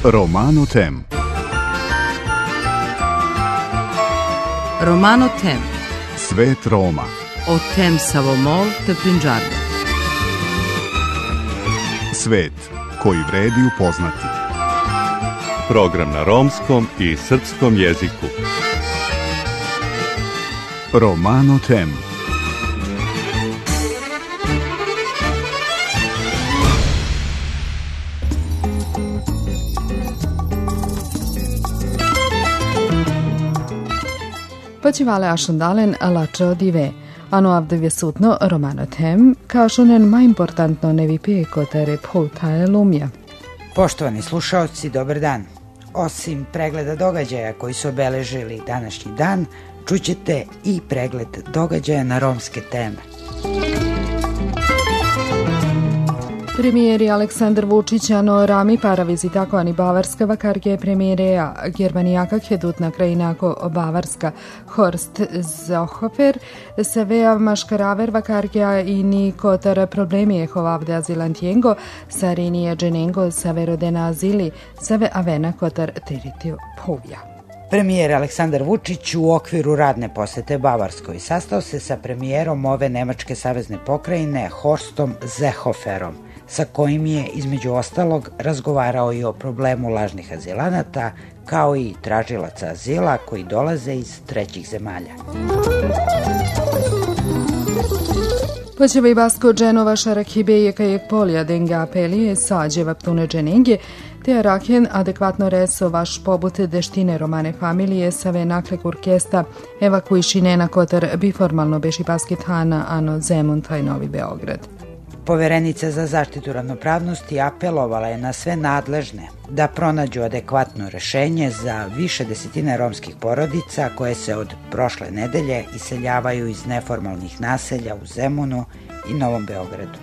Romano Tem. Romano Tem. Svet Roma. O tem Savomol te Punjab. Svet koji vredi upoznati. Program na romskom i srpskom jeziku. Romano Tem. Počivale ašundalen lačo dive. Ano avdevje sutno Romano Tem, kažunen ma importantno nevi pijeko tere poltaje lumja. Poštovani slušaoci, dobar dan. Osim pregleda događaja koji su obeležili današnji dan, čućete i pregled događaja na romske teme. Premijeri Aleksandar Vučić ano rami paravizitako ani Bavarska vakarge premijereja Germanijaka hedutna krajinako Bavarska Horst Seehofer sevea maškaraver vakargea i ni kotar problemi ehovavde azilantiengo sarinije dženengo saverodena azili save avena kotar teritio povja. Premijer Aleksandar Vučić u okviru radne posete Bavarskoj sastao se sa premijerom ove nemačke savezne pokrajine Horstom Seehoferom, sa kojim je između ostalog razgovarao i o problemu lažnih azilanata, kao i tražilaca azila koji dolaze iz trećih zemalja. Počeva i basko dženova šarakibeje kajek polja denga apelije sađeva ptune dženenge, te arakjen adekvatno reso vaš pobute deštine romane familije save naklek orkesta evakuišine na kotar biformalno beši baskethana ano Zemun taj Novi Beograd. Poverenica za zaštitu ravnopravnosti apelovala je na sve nadležne da pronađu adekvatno rešenje za više desetina romskih porodica koje se od prošle nedelje iseljavaju iz neformalnih naselja u Zemunu i Novom Beogradu.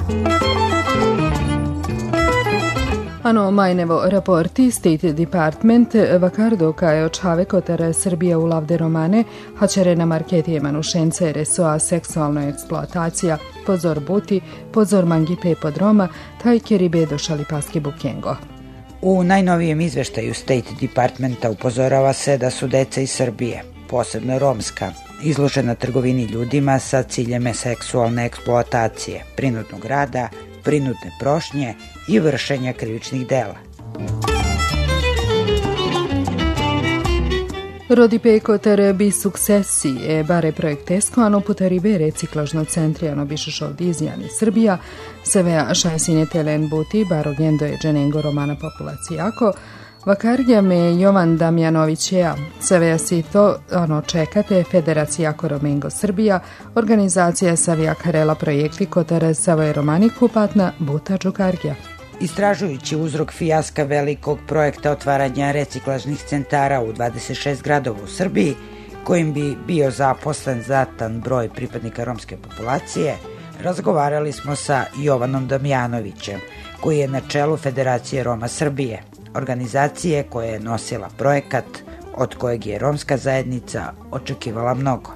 Ano majnevo raporti State Department vakardo kaje očave kotar Srbija u lavde romane hačere na marketije manušence resoa seksualna eksploatacija, pozor buti, pozor mangipe podroma, taj keribe došali paske bukengo. U najnovijem izveštaju State Departmenta upozorava se da su deca iz Srbije, posebno romska, izložena trgovini ljudima sa ciljem seksualne eksploatacije, prinudnog rada, prinudne prošnje i vršenja krivičnih dela. Rodi pekotar bi suksesi e bare projektesko ano putaribe reciklažno centri ano bišešov dizjani Srbija, sevea šajsine telen buti baro gendo je dženengo romana populacijako, vakargja me Jovan Damjanovićeja, sevea si to ano čekate Federacija Romengo Srbija, organizacija savija karela projekti kotar savoje romani kupatna buta džukargja. Istražujući uzrok fijaska velikog projekta otvaranja reciklažnih centara u 26 gradova u Srbiji, kojim bi bio zaposlen znatan broj pripadnika romske populacije, razgovarali smo sa Jovanom Damjanovićem, koji je na čelu Federacije Roma Srbije, organizacije koja je nosila projekat od kojeg je romska zajednica očekivala mnogo.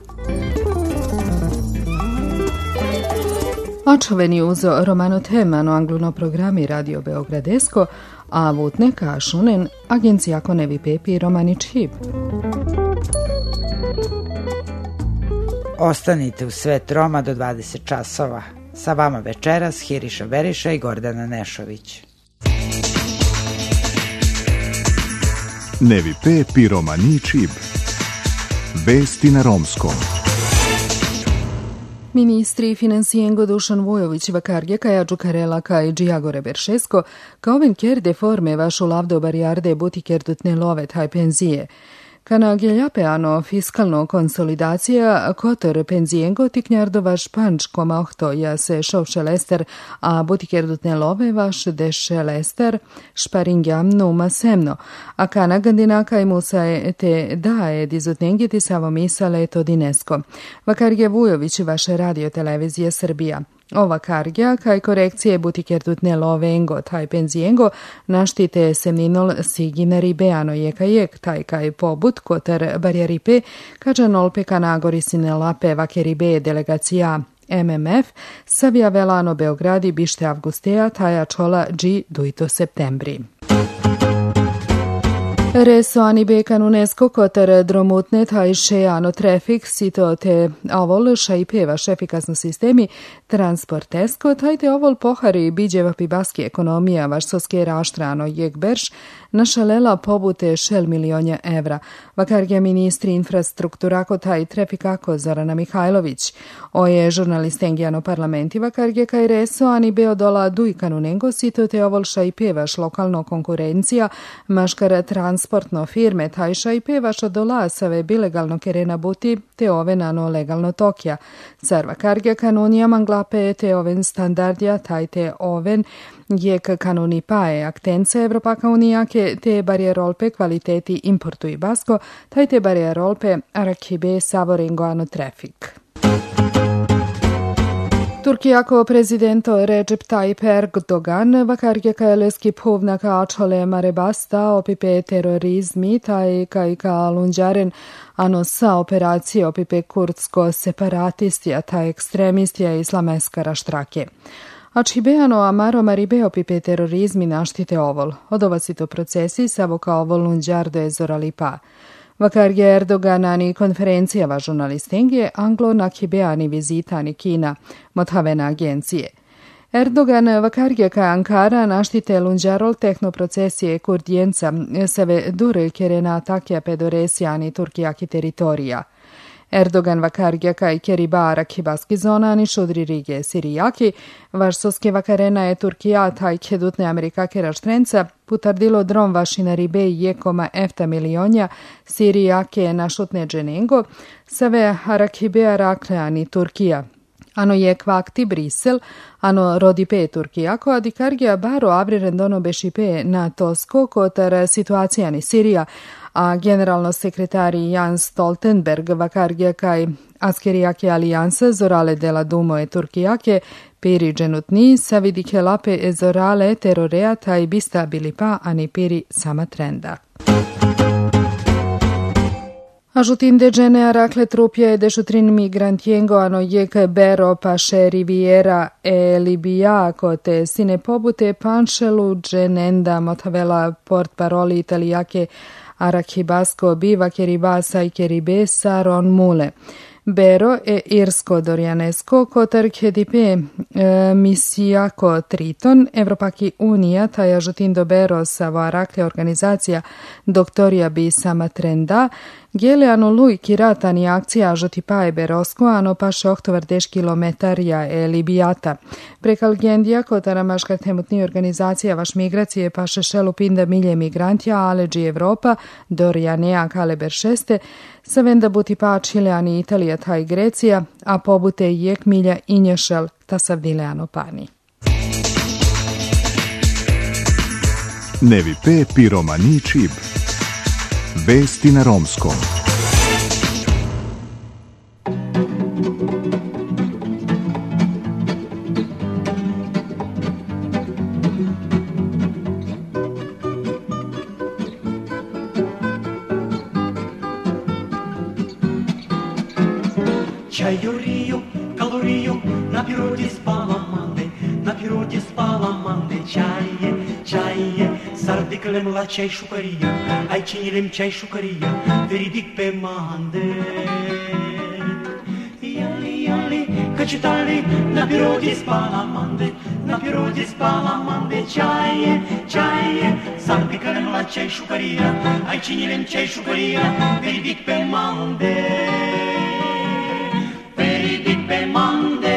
Očoveni uzo Romano Tem ano angluno programi Radio Beogradesko, a vutne kašunen agencijako nevi pepi romani čib. Ostanite u Svet Roma do 20 časova. Sa vama večeras Hiriša Beriša i Gordana Nešović. Nevi pepi romani čib. Vesti na romskom. Ministri finansijengo Dušan Vujović vakarge kaja džukarela kaj Džijagore Beršesko kao venker de forme vašu lavdo barijarde butiker dutne love taj penzije. Kana geljapeano fiskalno konsolidacija kotor penzijengo tiknjardo vaš panč koma ohto ja se šovše lester, a butiker dutne love vaš deše lester šparingjam numa semno, a kana gandinaka i musa te daje dizutnengiti savo misale to dinesko. Vakarge Vujović vaše radio televizije Srbija. Ova kargja, kaj korekcije butiker dutne lovengo, taj penzijengo, naštite semninol siginari beano jekajek, taj kaj pobut kotar barjaripe, kađanolpe kanagorisine lape vakeribe delegacija MMF, savija velano Beogradi bište avgusteja, taja čola G duito septembri. Resoani bekan UNESCO koter dromutne tajše ano trafik sito te avol šajpe vaš efikasno sistemi transportesko tajte ovol pohari biđeva pibaski ekonomija vaš soske raštrano jek berš našalela pobute šel milionja evra. Vakarge ministri infrastruktura ko taj trafikako Zorana Mihajlović. Oje žurnalistengijano parlamenti vakarge kaj resoani beo dola dujkanu nengo sito te ovol šajpe vaš lokalno konkurencija maškara transportno firme tajša i pevaša dola save bilegalno kerena buti te ovenano legalno tokja. Sarva karge kanonija manglape te oven standardja tajte oven jek kanoni pae aktence Evropaka unijake te barjerolpe kvaliteti importu i basko tajte barjerolpe arakibe savorengoano trafik. Turkijako prezidento Recep Tayyip Erdogan vakarge kajaleski povnaka ačole marebasta opipe terorizmi taj kaj ka lunđaren ano sa operacije opipe kurdsko separatistija taj ekstremistija islameskara štrake. Ačibeano amaro maribe opipe terorizmi naštite ovol. Odovacito procesi savo kao ovol lunđardo je zoralipa. Vakarge Erdoganani konferencijava žurnalistengije anglo nakibeani vizitani Kina, mothavena agencije. Erdogan vakarge ka Ankara naštite lunđarol tehnoprocesije kurdijenca seve dur kerena atakja pedoresijani Turkijaki teritorija. Erdogan vakarge kaj keriba rakibaski zonani šudri rige sirijaki, vašsoske vakarena je Turkija taj kedutne Amerikake raštrenca putardilo dron vašina ribe jekoma efta milionja sirijake našutne dženengo, save harakibea rakleani Turkija. Ano je kvakti Brisel, ano rodipe Turkijako, a dikargija baro avriren dono bešipe na tosko kotar situacijani Sirija, a generalno sekretari Jan Stoltenberg vakargija kaj askerijake alijanse zorale dela dumo Turkijake piri dženutni savidike lape zorale terorea taj bista bilipa ani piri sama trenda. Ajutin de gene arakle trupje dešutrin migrantiengo ano jek bero paše riviera e Libia kote sine pobute panšelu dženenda motavela port paroli italijake arakibasko biva keribasa i keribesa ron mule. Bero e irsko dorjanesko kotar kedipe misijako Triton, Evropaki unija taj ažutin do Bero savo arakle organizacija doktorija bi sama trenda, gele ano luj kiratani akcija ažuti pae Berosko, ano paše oktovar 10 kilometarja e Libijata. Prekal gendija kotara maškar temutni organizacija vaš migracije paše šelu pinda milje migrantija, aleđi Evropa, dorjanea kaleber šeste, savenda buti pa Čileani Italija taj Grecija, a pobute jek milja inješel ta savdileano pani. Nevi pe piromani čib. Vesti na romskom. Чайорію, калорію, на природі спала манде, чає, sardiklem la çay şukarıya, ay çinilim çay şukarıya, veridik pe mande. Yali, kaçitali, na pirodi spala mande, çaye, sardiklem la çay şukarıya, ay çinilim çay şukarıya, veridik pe mande. Veridik pe mande.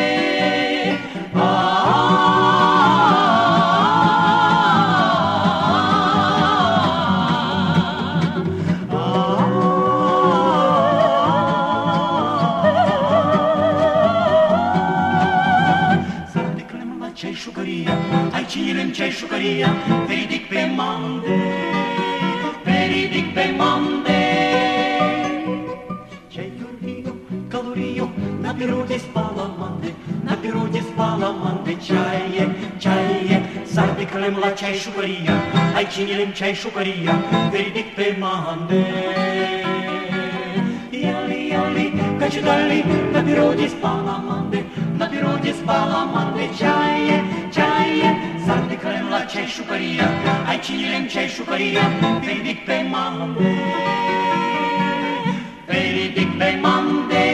Çay şukarıya, veridik pe mande, Çay yok, kalori yok, na priroді spala mande, çaye, sardiklem la çay şukarıya, ay çinilim çay şukarıya, veridik pe mande. Yali, Cacciatelli, na pirogi spalamande, na pirogi spalamande, čaje, čaje, sad je krenula češuparija, aj činilem češuparija, vidik pe mande, vidik pe mande,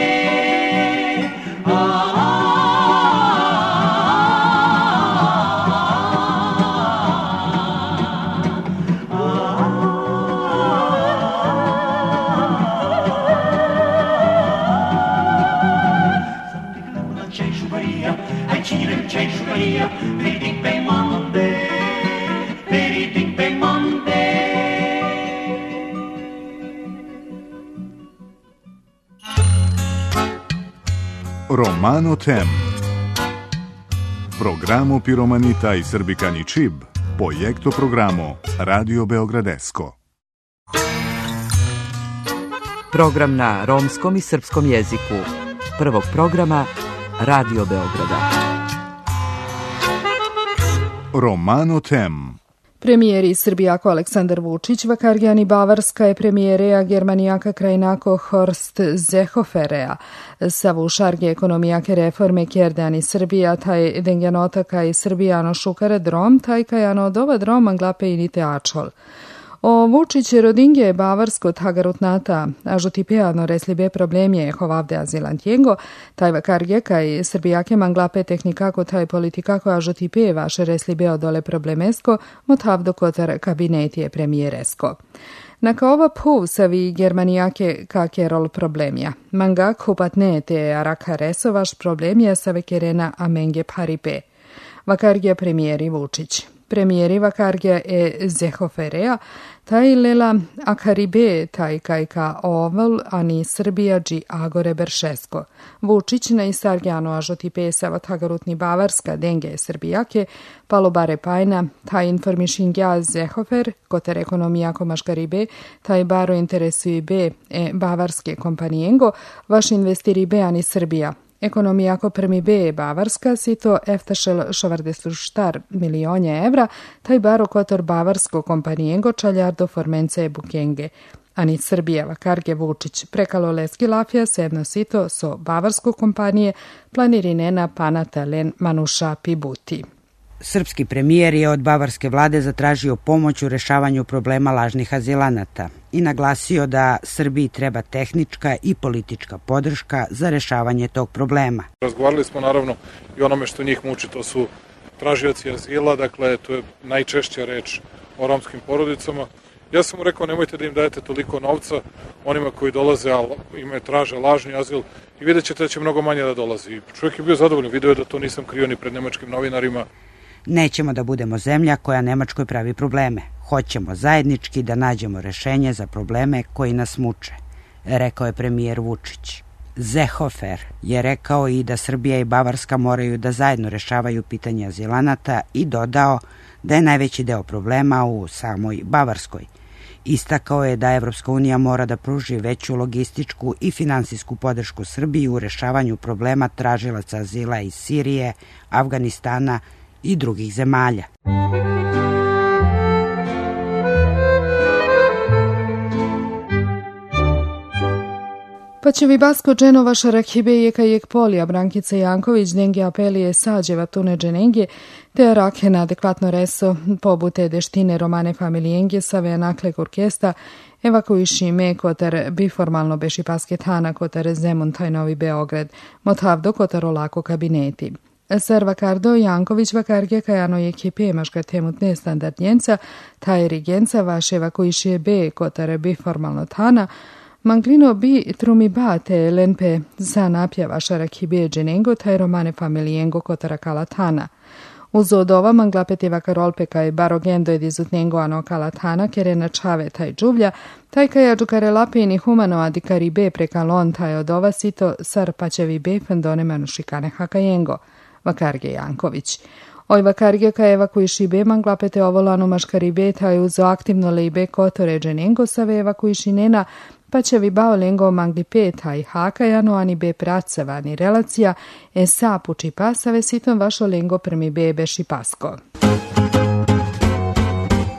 Romano Tem. Programo Piromanita i Srbikani Čib. Projekto programo Radio Beogradesko. Program na romskom i srpskom jeziku. Prvog programa Radio Beograda. Romano Tem. Premijeri Srbijako Aleksandar Vučić, Vakargijani Bavarska je premijereja Germanijaka Krajnako Horst Seehoferea. Savu šarge ekonomijake reforme Kjerdani Srbija, taj dengenotaka i Srbijano šukare drom, taj kajano dova drom anglape inite ačol. O Vučić rodinge Bavarsko tagarutnata, a žutipeano reslibe problemje hovavde azilantjengo, taj vakarge kaj Srbijake manglape tehnikako taj politikako a žutipe vaše reslibe odole problemesko, motavdo kotar kabinetije premijeresko. Naka ova savi Germanijake kakerol problemja. Manga kupatne te arakareso vaš problemja sa vekerena amenge paripe. Vakargija premijeri Vučić. Premijeri Vakargija Seehoferea, taj lela akaribe taj kajka oval, ani Srbija dži agore beršesko. Vučić na isargjano ažotipe sava tagarutni Bavarska denge Srbijake, palobare pajna, taj informišingja Seehofer, koter ekonomijako maškaribe, taj baro interesuji be bavarske kompanijengo, vaš investiri be ani Srbija. Ekonomijako prmi B Bavarska si to eftašel 40 milionja evra, taj baro kotor Bavarsko kompanijengo čaljardo formence bukenge. Ani Srbija Vakarge Vučić prekalo leski lafija sedno sito so Bavarsko kompanije planirinena panata len manuša pibuti. Srpski premijer je od bavarske vlade zatražio pomoć u rešavanju problema lažnih azilanata i naglasio da Srbiji treba tehnička i politička podrška za rešavanje tog problema. Razgovarali smo naravno i onome što njih muči, to su tražioci azila, dakle to je najčešća reč o romskim porodicama. Ja sam mu rekao nemojte da im dajete toliko novca onima koji dolaze, a traže lažni azil i vidjet ćete da će mnogo manje da dolazi. I čovjek je bio zadovoljan, video je da to nisam krio ni pred nemačkim novinarima. Nećemo da budemo zemlja koja Nemačkoj pravi probleme. Hoćemo zajednički da nađemo rešenje za probleme koji nas muče, rekao je premijer Vučić. Seehofer je rekao i da Srbija i Bavarska moraju da zajedno rešavaju pitanje azilanata i dodao da je najveći deo problema u samoj Bavarskoj. Istakao je da Evropska unija mora da pruži veću logističku i finansijsku podršku Srbiji u rešavanju problema tražilaca azila iz Sirije, Afganistana i drugih zemalja. Paćevi Basko Dženova Šarakibe Jeka Jekpolija Brankica Janković Denge Apelije Sađeva Tune Dženenge te Raken adekvatno reso pobute deštine romane familijenge save naklek orkesta evakuiši me kotar biformalno beši pasketana kotar Zemun taj Novi Beograd motavdo kotar olako kabineti. Ser Vakardo Janković Vakarge kajano je ekipe maška temutne standardnjenca taj rigenca vaše evakuiši be kotar biformalno tana Manglino bi trumi bate lenpe za napja vaša rakibije dženengo taj romane familijengo kotara kalatana. Uz odova manglapete vakarolpe kaj barogendo edizutnengo ano kalatana kerena čave taj džuvlja, taj kaja džukare lapini humano adikaribe prekalon taj odova sito sar paćevi be fendone manušikane hakajengo. Vakarge Janković. Oj Vakarge ka evakuiši be manglapete ovolano maškaribe taj uzo aktivno lejbe kotore dženengo save evakuiši nena pa će vi bao lengo mangli peta i hakajano ani be pracava ani relacija sa puči pasave sitom vašo lengo prmi be beši pasko.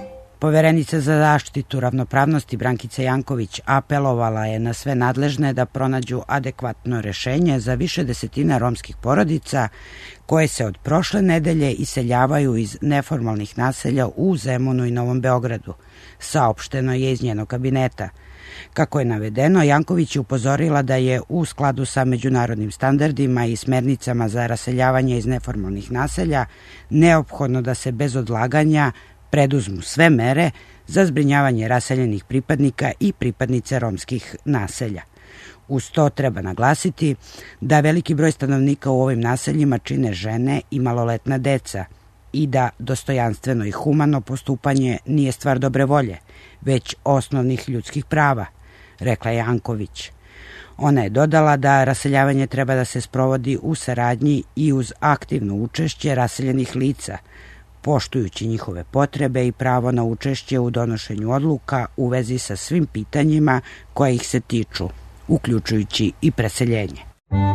Poverenica za zaštitu ravnopravnosti Brankica Janković apelovala je na sve nadležne da pronađu adekvatno rešenje za više desetina romskih porodica koje se od prošle nedelje iseljavaju iz neformalnih naselja u Zemunu i Novom Beogradu, saopšteno je iz njenog kabineta. Kako je navedeno, Janković je upozorila da je u skladu sa međunarodnim standardima i smernicama za raseljavanje iz neformalnih naselja neophodno da se bez odlaganja preduzmu sve mere za zbrinjavanje raseljenih pripadnika i pripadnice romskih naselja. Uz to treba naglasiti da veliki broj stanovnika u ovim naseljima čine žene i maloletna deca i da dostojanstveno i humano postupanje nije stvar dobre volje, već osnovnih ljudskih prava, rekla je Janković. Ona je dodala da raseljavanje treba da se sprovodi u saradnji i uz aktivno učešće raseljenih lica, poštujući njihove potrebe i pravo na učešće u donošenju odluka u vezi sa svim pitanjima koje ih se tiču, uključujući i preseljenje.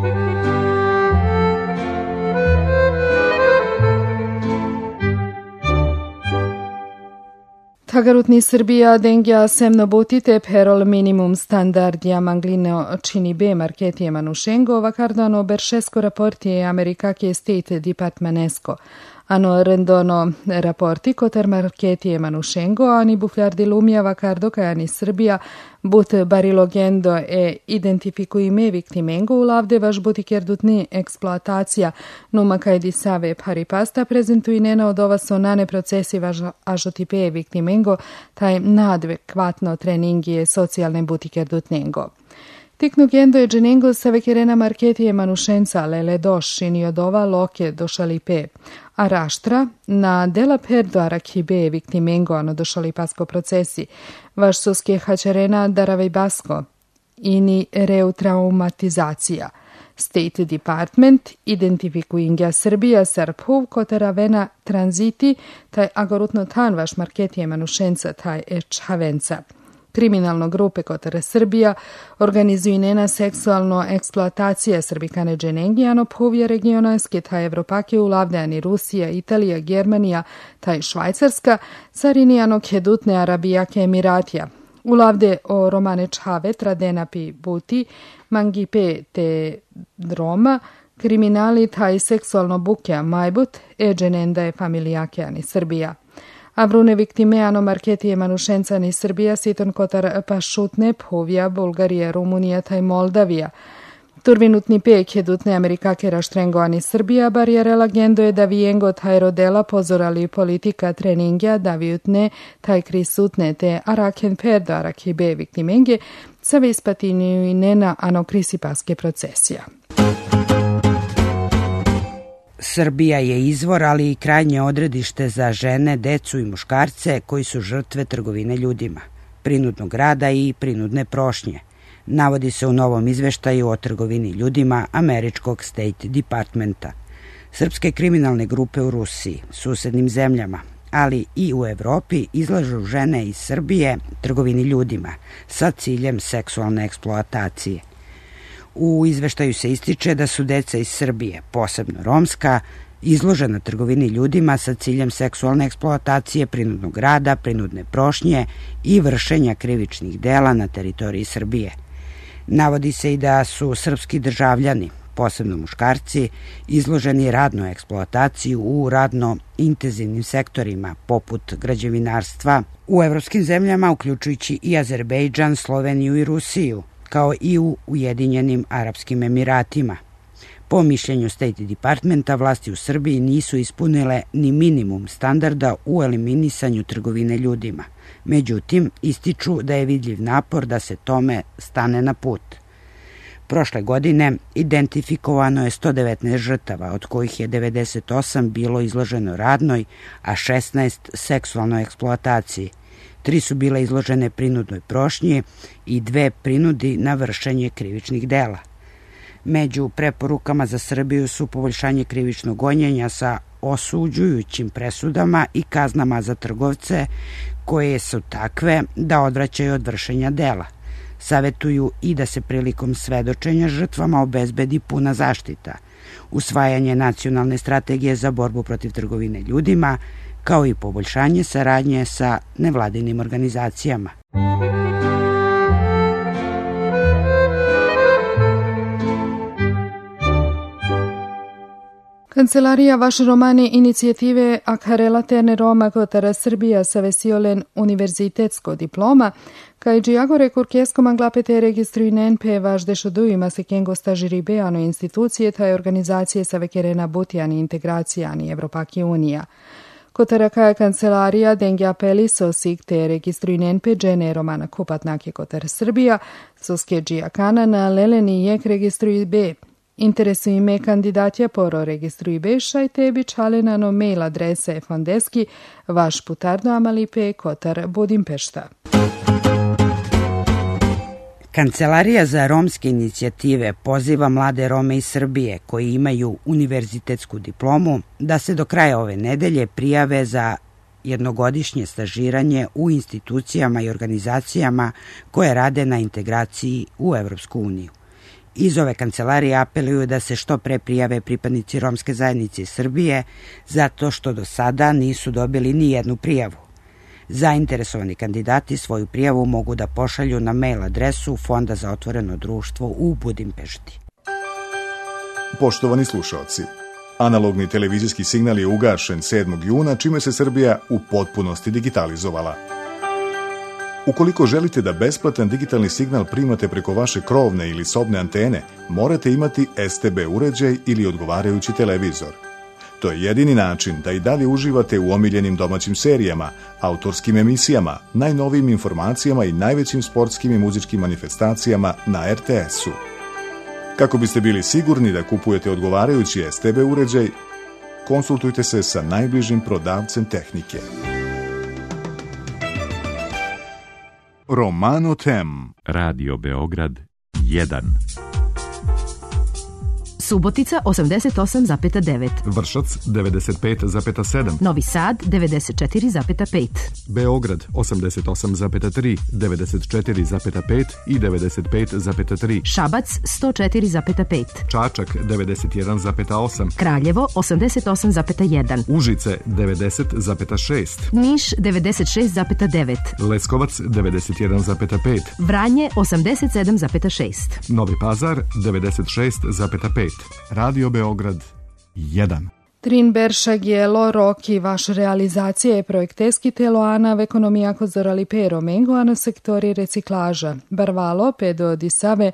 Tagarutni Srbija dengja semno butite perol minimum standardija manglino čini B marketije Manušengo, vakardano beršesko raportije Amerika che State Departmentesco. Ano rendono raporti koter marketije Manušengo, ani bufljardi lumija vakardo kajani Srbija, but barilogendo e identifikuime viktimengo u lavde vaš butikerdutni eksploatacija numa kajdi save paripasta prezentuinena od ova sonane procesi vaš ažotipe viktimengo taj nadekvatno treningije socijalne butikerdutnengo. Tiknugendo je dženengo sa vekirena marketije Manušenca lele doš i od ova loke došali pe. A raštra na dela perdo arakibe viktimengo ano došali pasko procesi. Vaš soske hačarena daravej basko. Ini reutraumatizacija. State Department identifikuinga Srbija Sarpov koteravena tranziti taj agorutno tan vaš marketije Manušenca taj ečhavenca. Kriminalno grupe kotere Srbija organizuinena seksualno eksploatacija Srbikane dženengijano povije regionalske taj Evropake u lavdejani Rusija, Italija, Germanija, taj Švajcarska, sarinijano kedutne Arabijake Emiratija. U lavde o romane čave tradenapi buti, mangipe te droma, kriminali taj seksualno bukja majbut, dženenda je familijake ani Srbija. A vrune viktimeano marketije Manušenca ni Srbija, siton kotar pašutne povija Bulgarija, Rumunija taj Moldavija. Turvinutni pek jedutne Amerikake raštrengo ani Srbija, bar je relagendo je da vijengo taj rodela pozorali politika treningja da vijutne taj krisutne te araken perdo arakibe viktimenge sa vispatiniju i nena ano krisipaske procesija. Srbija je izvor, ali i krajnje odredište za žene, decu i muškarce koji su žrtve trgovine ljudima, prinudnog rada i prinudne prošnje. Navodi se u novom izveštaju o trgovini ljudima američkog State Departmenta. Srpske kriminalne grupe u Rusiji, susednim zemljama, ali i u Evropi izlažu žene iz Srbije trgovini ljudima sa ciljem seksualne eksploatacije. U izveštaju se ističe da su deca iz Srbije, posebno romska, izložena trgovini ljudima sa ciljem seksualne eksploatacije, prinudnog rada, prinudne prošnje i vršenja krivičnih dela na teritoriji Srbije. Navodi se i da su srpski državljani, posebno muškarci, izloženi radnoj eksploataciji u radno intenzivnim sektorima, poput građevinarstva, u evropskim zemljama, uključujući i Azerbejdžan, Sloveniju i Rusiju, kao i u Ujedinjenim Arapskim Emiratima. Po mišljenju State Departmenta, vlasti u Srbiji nisu ispunile ni minimum standarda u eliminisanju trgovine ljudima. Međutim, ističu da je vidljiv napor da se tome stane na put. Prošle godine identifikovano je 119 žrtava, od kojih je 98 bilo izloženo radnoj, a 16 seksualnoj eksploataciji. 3 su bile izložene prinudnoj prošnji i 2 prinudi na vršenje krivičnih dela. Među preporukama za Srbiju su poboljšanje krivičnog gonjenja sa osuđujućim presudama i kaznama za trgovce koje su takve da odvraćaju od vršenja dela. Savetuju i da se prilikom svedočenja žrtvama obezbedi puna zaštita, usvajanje nacionalne strategije za borbu protiv trgovine ljudima, kao i poboljšanje saradnje sa nevladinim organizacijama. Kancelarija Vaš Romani inicijative Akarela Terne Roma Kotara Srbija Savesiolen univerzitetsko diploma, kaj Džiagore Kurkesko manglapete registruinen pe vaš dešodujima se kengo stažiri beano institucije taj organizacije savekerena butijani integracijani Evropaki unija. Kotara kaja kancelarija dengi apeli so sikte registruinen pe džene Romana kupatnake Kotar Srbija, soske džiakana na leleni jek registruj be. Interesuju me kandidatja poro registruj beša i tebi čalenano mail adrese fondeski vaš putardo amalipe Kotar Budimpešta. Kancelarija za romske inicijative poziva mlade Rome iz Srbije koji imaju univerzitetsku diplomu da se do kraja ove nedelje prijave za jednogodišnje stažiranje u institucijama i organizacijama koje rade na integraciji u Evropsku uniju. Iz ove kancelarije apeluju da se što pre prijave pripadnici romske zajednice iz Srbije, zato što do sada nisu dobili ni jednu prijavu. Zainteresovani kandidati svoju prijavu mogu da pošalju na mail adresu Fonda za otvoreno društvo u Budimpešti. Poštovani slušaoci, analogni televizijski signal je ugašen 7. juna, čime se Srbija u potpunosti digitalizovala. Ukoliko želite da besplatan digitalni signal primate preko vaše krovne ili sobne antene, morate imati STB uređaj ili odgovarajući televizor. To je jedini način da i dalje uživate u omiljenim domaćim serijama, autorskim emisijama, najnovijim informacijama i najvećim sportskim i muzičkim manifestacijama na RTS-u. Kako biste bili sigurni da kupujete odgovarajući STB uređaj, konsultujte se sa najbližim prodavcem tehnike. Romano Tem. Radio Beograd 1. Subotica 88,9. Vršac 95,7. Novi Sad 94,5. Beograd 88,3, 94,5 i 95,3. Šabac 104,5. Čačak 91,8. Kraljevo 88,1. Užice 90,6. Niš 96,9. Leskovac 91,5. Vranje 87,6. Novi Pazar 96,5. Radio Beograd 1. Trin Berša Gjelo Roki vaš realizacija je projekteski telo ana v ekonomijako zorali pero mengo ano sektori reciklaža. Barvalo pedo disave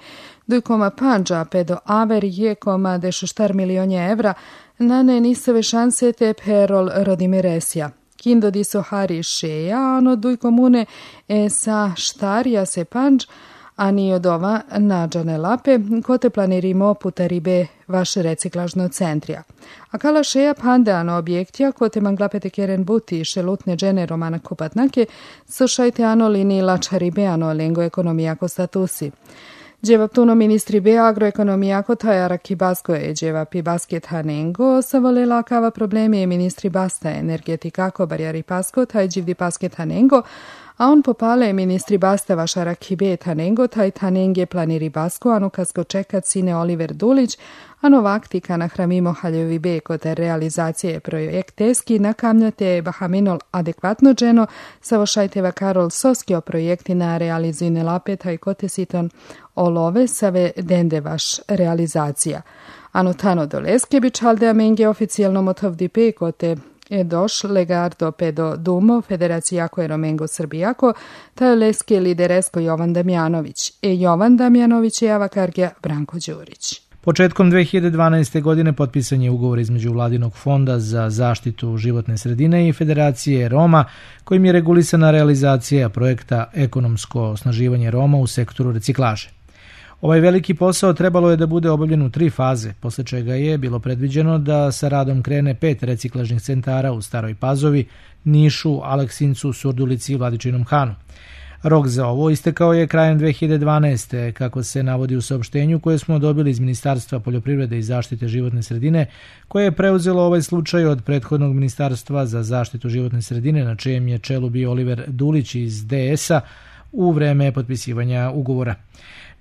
2,5 pedo aver je koma dešuštar milionje evra na ne nisave šanse te perol rodimeresja. Kindo diso hari šeja ano duj komune sa štarja se panđ ani od ova nađane lape, kote planirimo putaribe vaše reciklažno centrija. A kala šeja pandeano objektija, kote manglapete keren buti šelutne džene romana kupatnake, sušajte ano lini lačaribe ano lengo ekonomijako statusi. Dževa tuno ministri be agroekonomijako tajara kibasko je dževa pi basket hanengo, savolela kava problemi je ministri basta energetikako barjari pasko, taj dživdi basket hanengo, a on popale ministri basta vašara kibe tanengo, taj tanenge planiri basko, anu kasko čekat sine Oliver Dulić, ano vaktika na hramimo haljevi be kote realizacije projekteski nakamljate bahaminol adekvatno dženo, savošajteva Karol Soskio projekti na realizujne lape, taj kote siton olove save dende vaš realizacija. Ano tano doleske bi čalde amenge oficijalno motovdi pe kote je doš legardo pedo Dumo Federacijako je Romengo Srbijako, taj leske lideresko Jovan Damjanović. Jovan Damjanović je avakargija Branko Đurić. Početkom 2012. godine potpisan je ugovor između Vladinog fonda za zaštitu životne sredine i Federacije Roma, kojim je regulisana realizacija projekta ekonomsko osnaživanje Roma u sektoru reciklaže. Ovaj veliki posao trebalo je da bude obavljen u 3 faze, posle čega je bilo predviđeno da sa radom krene 5 reciklažnih centara u Staroj Pazovi, Nišu, Aleksincu, Surdulici i Vladičinom Hanu. Rok za ovo istekao je krajem 2012. kako se navodi u saopštenju koje smo dobili iz Ministarstva poljoprivrede i zaštite životne sredine, koje je preuzelo ovaj slučaj od prethodnog Ministarstva za zaštitu životne sredine, na čijem je čelu bio Oliver Dulić iz DS-a u vreme potpisivanja ugovora.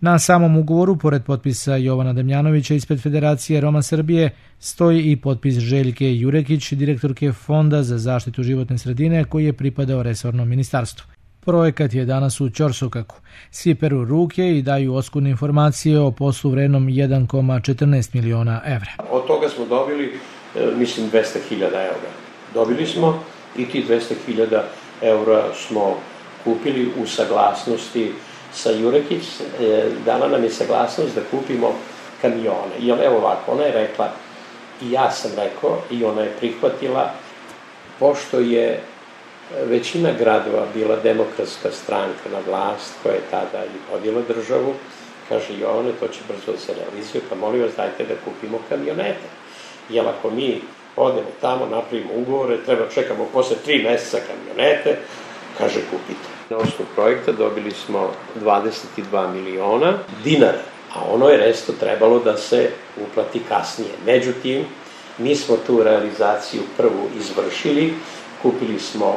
Na samom ugovoru, pored potpisa Jovana Damjanovića ispred Federacije Roma Srbije, stoji i potpis Željke Jurekić, direktorke Fonda za zaštitu životne sredine, koji je pripadao resornom ministarstvu. Projekat je danas u ćorsokaku. Svi peru ruke i daju oskudne informacije o poslu vrednom 1,14 miliona evra. Od toga smo dobili, mislim, 200.000 evra. Dobili smo i ti 200.000 evra smo kupili u saglasnosti sa Jurekić. Dala nam je saglasnost da kupimo kamione. I evo ovako, ona je rekla, i ja sam rekao, i ona je prihvatila, pošto je većina gradova bila Demokratska stranka na vlast, koja je tada i vodila državu, kaže Jovane, to će brzo da se realizuje, pa molim vas dajte da kupimo kamionete. Jer ako mi odemo tamo, napravimo ugovore, treba čekamo posle 3 meseca kamionete, kaže kupite. Na osnovu projekta dobili smo 22 miliona dinara, a ono je resto trebalo da se uplati kasnije. Međutim, mi smo tu realizaciju prvu izvršili, kupili smo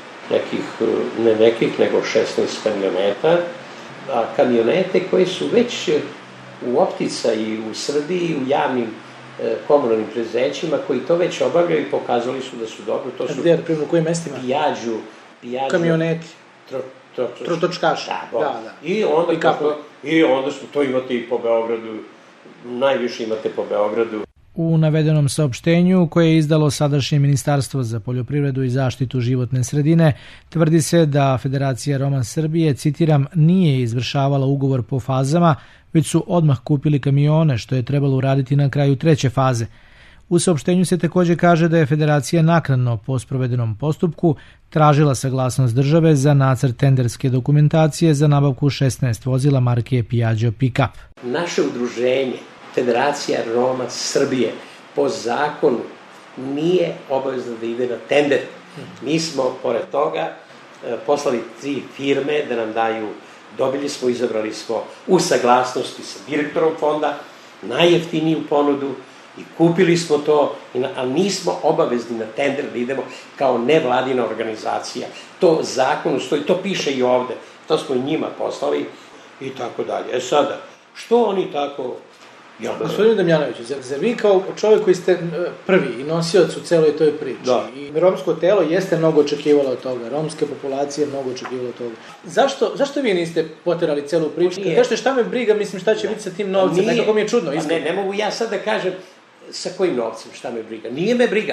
nego 16 kamioneta, a kamionete koje su već u opticaju u Srbiji, u javnim komunalnim preduzećima koji to već obavljaju i pokazali su da su dobro. To su gde, primjer, u kojim mestima? Pijađu, kamioneti. Trotočkaši. Da. I onda smo to imate i po Beogradu, najviše imate po Beogradu. U navedenom saopštenju, koje je izdalo sadašnje Ministarstvo za poljoprivredu i zaštitu životne sredine, tvrdi se da Federacija Roma Srbije, citiram, nije izvršavala ugovor po fazama, već su odmah kupili kamione, što je trebalo uraditi na kraju 3. faze. U saopštenju se također kaže da je Federacija naknadno po sprovedenom postupku tražila saglasnost države za nacrt tenderske dokumentacije za nabavku 16 vozila marke Piaggio Pick-up. Naše udruženje Federacija Roma Srbije po zakonu nije obavezna da ide na tender. Mi smo, pored toga, poslali 3 firme da nam daju, izabrali smo u saglasnosti sa direktorom fonda najjeftiniju ponudu i kupili smo to, ali nismo obavezni na tender da idemo kao nevladina organizacija. To zakonu stoji, to piše i ovde, to smo i njima poslali i tako dalje. Sada, što oni tako... Gospodine Damjanoviću, zar vi kao čovjek koji ste prvi i nosioc u celoj toj priči, i romsko telo jeste mnogo očekivalo od toga, romske populacije mnogo očekivalo od toga. Zašto vi niste poterali celu priču? Kažete šta me briga, mislim šta će biti sa tim novcem, nekako mi je čudno. Ne mogu ja sad da kažem sa kojim novcem, šta me briga. Nije me briga.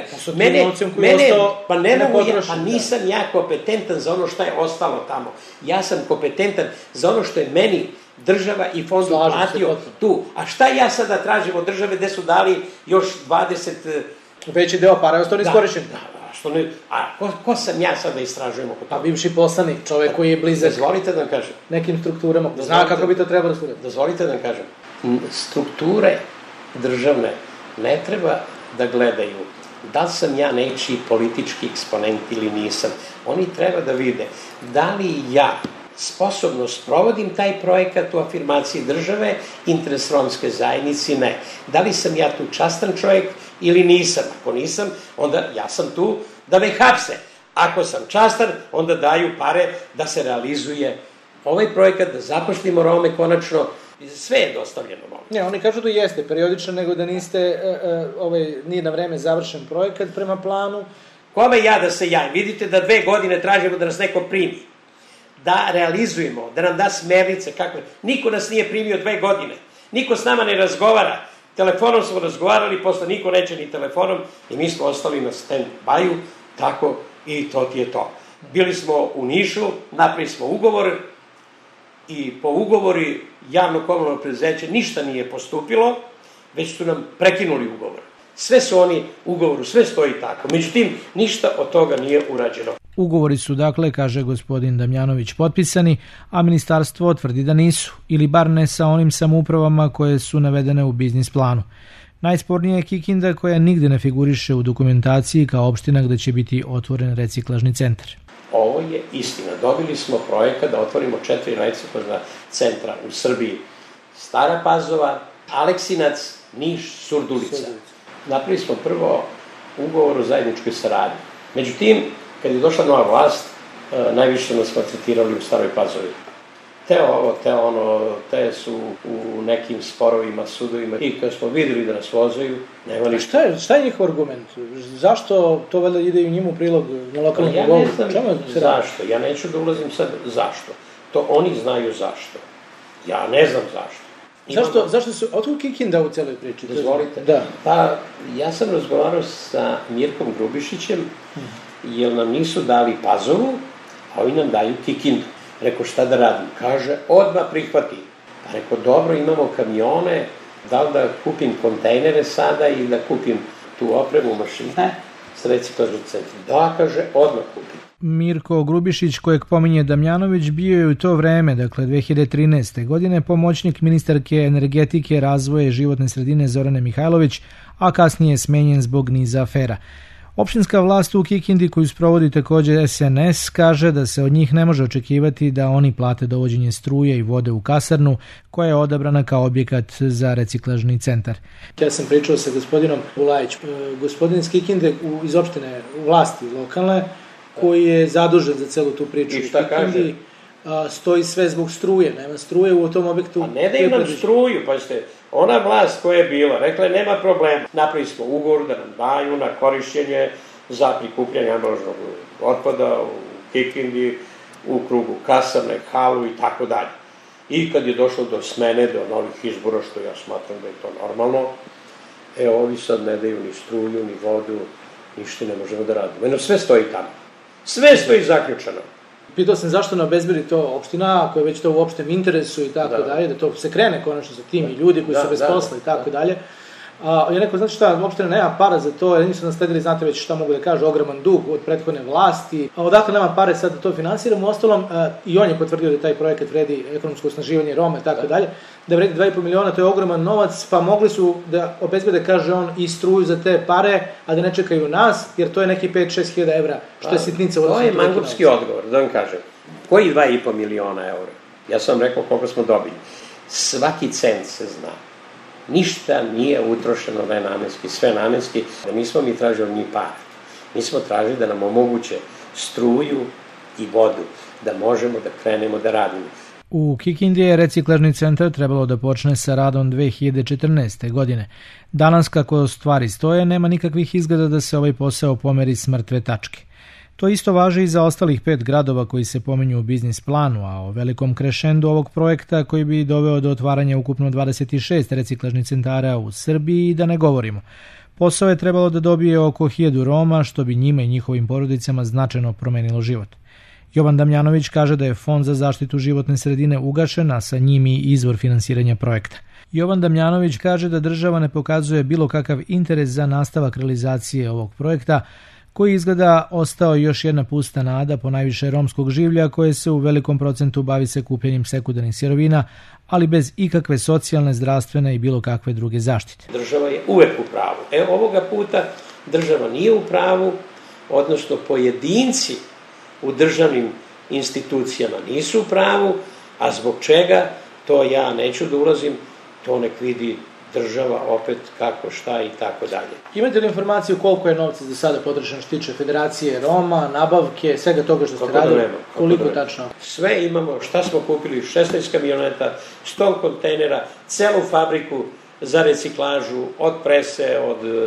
Nisam ja kompetentan za ono šta je ostalo tamo. Ja sam kompetentan za ono što je meni država i fond uplatio tu. A šta ja sada tražim od države gde su dali još 20... Veći deo para je ostao neiskorišćen. Ko sam ja sad da istražujem oko toga? Bivši poslanik, čovek koji je blizak. Dozvolite da vam kažem. Nekim strukturama. Zna kako bi to trebalo da. Dozvolite da vam kažem. Strukture državne ne treba da gledaju da li sam ja nečiji politički eksponent ili nisam. Oni treba da vide da li ja sposobno sprovodim taj projekat u afirmaciji države, interes romske zajednici, ne. Da li sam ja tu častan čovjek ili nisam? Ako nisam, onda ja sam tu da me hapse. Ako sam častan, onda daju pare da se realizuje ovaj projekat, da zaposlimo Rome konačno. Sve je dostavljeno. Ne, oni kažu da jeste periodično, nego da nije na vreme završen projekat prema planu. Kome ja da se javim? Vidite da 2 godine tražimo da nas neko primi. Da realizujemo, da nam da smernice. Niko nas nije primio 2 godine. Niko s nama ne razgovara. Telefonom smo razgovarali, posle niko neće ni telefonom i mi smo ostali na stand-by-u, tako i to ti je to. Bili smo u Nišu, napravili smo ugovor i po ugovori javno-komunalno preduzeće ništa nije postupilo, već su nam prekinuli ugovor. Sve su oni ugovoru, sve stoji tako. Međutim, ništa od toga nije urađeno. Ugovori su, dakle, kaže gospodin Damjanović, potpisani, a ministarstvo tvrdi da nisu, ili bar ne sa onim samoupravama koje su navedene u biznis planu. Najspornije je Kikinda, koja nigde ne figuriše u dokumentaciji kao opština gde će biti otvoren reciklažni centar. Ovo je istina. Dobili smo projekat da otvorimo 4 reciklažna centra u Srbiji. Stara Pazova, Aleksinac, Niš, Surdulica. Napravili smo prvo ugovor o zajedničkoj saradnji. Međutim, kad je došla nova vlast, najviše nas maltretirali u Staroj Pazovi. te ovo, te ono, te su u nekim sporovima, sudovima i kad smo vidjeli da nas vozaju, nema ništa. Šta je njihov argument? Zašto to valjda ide i njima u prilog na lokalnom nivou? Ja ne znam zašto, ja neću da ulazim sad zašto. To oni znaju zašto. Ja ne znam zašto. Zašto su, otkud Kikinda u celoj priči? Dozvolite. Da. Pa, ja sam razgovarao sa Mirkom Grubišićem, jer nam nisu dali Pazovu, a oni nam daju Kikindu. Rekao, šta da radim? Kaže, odmah prihvati. Pa rekao, dobro, imamo kamione, da li da kupim kontejnere sada i da kupim tu opremu, mašine, s reciklažnog centra. Da, kaže, odmah kupim. Mirko Grubišić, kojeg pominje Damjanović, bio je u to vreme, dakle 2013. godine, pomoćnik ministarke energetike, razvoja i životne sredine Zorane Mihajlović, a kasnije smenjen zbog niza afera. Opštinska vlast u Kikindi, koju sprovodi također SNS, kaže da se od njih ne može očekivati da oni plate dovođenje struje i vode u kasarnu, koja je odabrana kao objekat za reciklažni centar. Ja sam pričao sa gospodinom Bulajić, gospodin iz Kikinde iz opštine vlasti lokalne, koji je zadužen za celu tu priču. I šta kaže? Stoji sve zbog struje, nema struje u tom objektu. A ne da imam struju, pa ste, ona vlast koja je bila, rekla je nema problema. Napravili smo ugovor da nam daju na korišćenje za prikupljanje ambalažnog otpada u Kikindi, u krugu kasarne, halu i tako dalje. I kad je došlo do smene, do novih izbora, što ja smatram da je to normalno, ovi sad ne daju ni struju, ni vodu, ništa ne možemo da radimo. Eno, sve stoji tamo. Sve stoji zaključano. Pitao sam zašto ne obezbedi to opština, ako je već to u opštem interesu i tako dalje, da to se krene konačno sa tim i ljudi koji su bez posla i tako dalje. Ja rekao, znate šta, opština nema para za to, jer nisu nasledili, znate već šta mogu da kažu, ogroman dug od prethodne vlasti. A odakle nema pare sad da to finansiramo, ostalom, i on je potvrdio da taj projekat vredi ekonomsko osnaživanje Roma i tako dalje, da vredi 2,5 miliona, to je ogroman novac, pa mogli su da obezbede, kaže on, i struju za te pare, a da ne čekaju nas, jer to je neki 5-6 hiljada evra, što je sitnica. To je mangupski odgovor, da vam kažem. Koji 2,5 miliona evra? Ja sam rekao koliko smo dobili. Svaki cent se zna. Ništa nije utrošeno nenamenski, sve namenski. Nismo mi tražili ni para. Mi smo tražili da nam omoguće struju i vodu, da možemo da krenemo da radimo. U Kikindi je reciklažni centar trebalo da počne sa radom 2014. godine. Danas, kako stvari stoje, nema nikakvih izgleda da se ovaj posao pomeri s mrtve tačke. To isto važi i za ostalih 5 gradova koji se pominju u biznis planu, a o velikom krešendu ovog projekta koji bi doveo do otvaranja ukupno 26 reciklažnih centara u Srbiji da ne govorimo. Posao je trebalo da dobije oko 1000 Roma, što bi njima i njihovim porodicama značajno promenilo život. Jovan Damjanović kaže da je Fond za zaštitu životne sredine ugašen, a sa njim i izvor finansiranja projekta. Jovan Damjanović kaže da država ne pokazuje bilo kakav interes za nastavak realizacije ovog projekta, koji izgleda ostao još jedna pusta nada po najviše romskog življa koje se u velikom procentu bavi sakupljanjem sekundarnih sirovina, ali bez ikakve socijalne, zdravstvene i bilo kakve druge zaštite. Država je uvek u pravu. Ovoga puta država nije u pravu, odnosno pojedinci u državnim institucijama nisu u pravu, a zbog čega, to ja neću da ulazim, to nek vidi država opet kako, šta i tako dalje. Imate li informaciju koliko je novca za sada potrošeno što tiče Federacije Roma, nabavke, svega toga što ste radili? Koliko tačno? Sve imamo, šta smo kupili, 16 kamioneta, 100 kontejnera, celu fabriku za reciklažu, od prese, od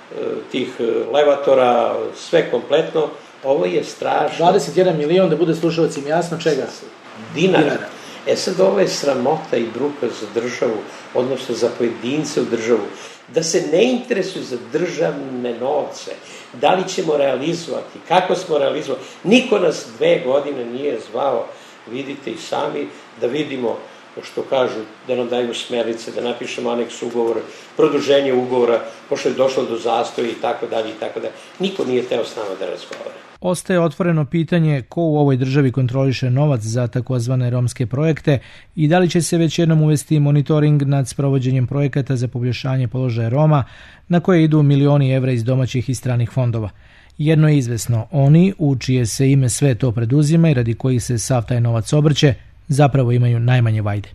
tih levatora, sve kompletno. Ovo je strašno. 21 milion, da bude slušalcima jasno, čega? Dinara. Sad ovo je sramota i bruka za državu, odnosno za pojedince u državu, da se ne interesuju za državne novce, da li ćemo realizovati, kako smo realizovali. Niko nas 2 godine nije zvao, vidite i sami, da vidimo što kažu, da nam daju smernice, da napišemo aneks ugovora, produženje ugovora, pošto je došlo do zastoja i tako dalje i tako dalje. Niko nije teo s nama da razgovara. Ostaje otvoreno pitanje ko u ovoj državi kontroliše novac za takozvane romske projekte i da li će se već jednom uvesti monitoring nad sprovođenjem projekata za poboljšanje položaja Roma, na koje idu milioni evra iz domaćih i stranih fondova. Jedno je izvesno, oni, u čije se ime sve to preduzima i radi kojih se sav taj novac obrće, zapravo imaju najmanje vajde.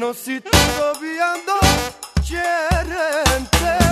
lleno si todavía quieren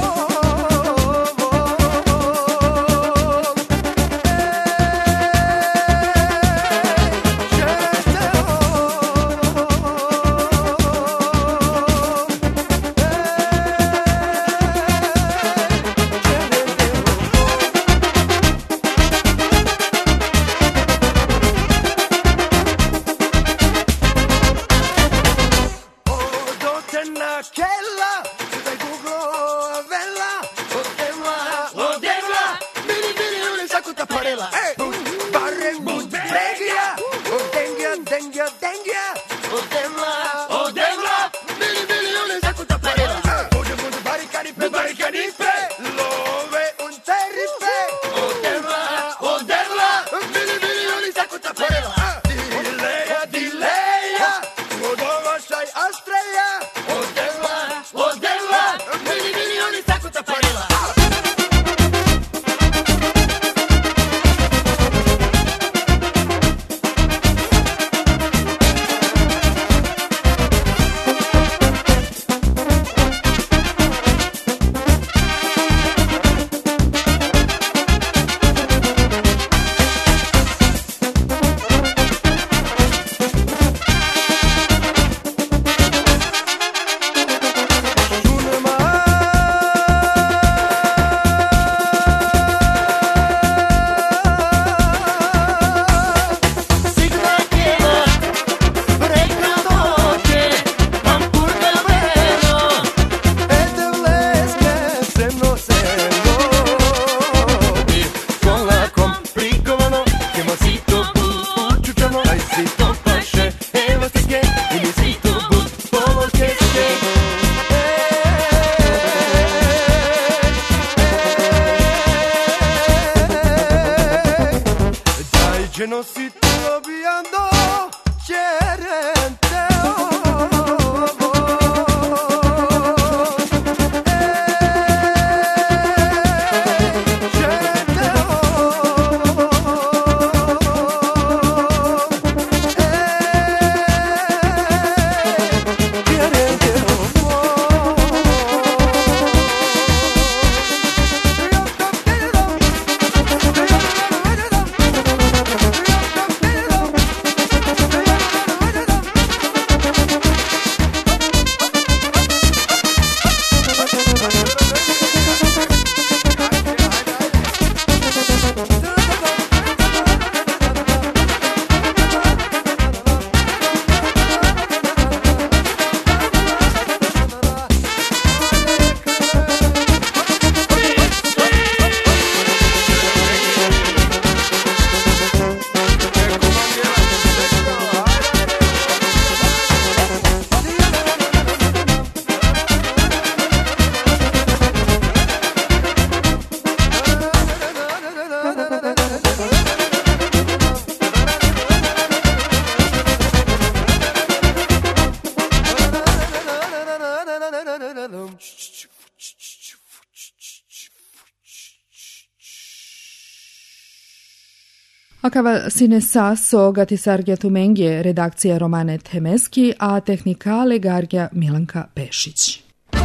Akava sine saso gatisargja tumengje redakcija Romane Temeski, a tehnikale gargja Milanka Pešić.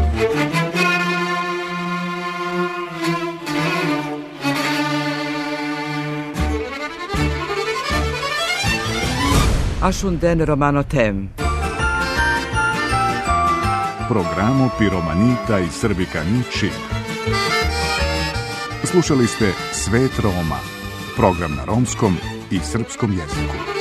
Ashunden Romano Tem. Programu Piromanita i Srbika Ničin. Slušali ste Svet Roma, program na romskom i srpskom jeziku.